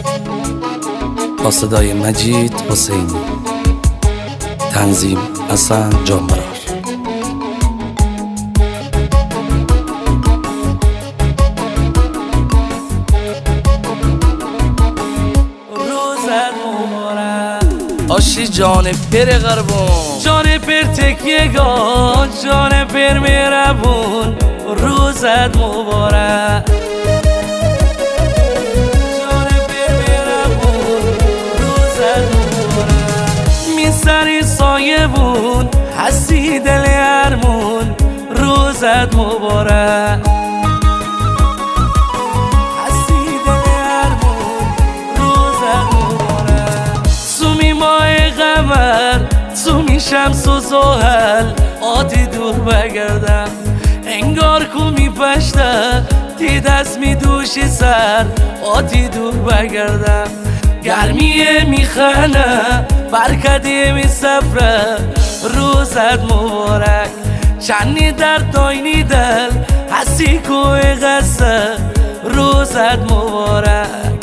با صدای مجید حسینی، تنظیم حسن جانبرار. روزت مبارک آشی جان پر قربون، جان پر تکیهگاه، جان پر مهربون. روزت مبارک سری سایه بون، هستی دل ارمون. روزت مبارک، هستی دل ارمون. روزت مبارک. سومی ماه قمر، سومی شمس و زحل، آتی دور بگردم انگار کو میپشته، تی دست میدوشی سر، آتی دور بگردم. گرمیه میخنه، برکتی میسفره. روزت مبارک، چندی در داینی دل، هستی کوه قصه. روزت مبارک.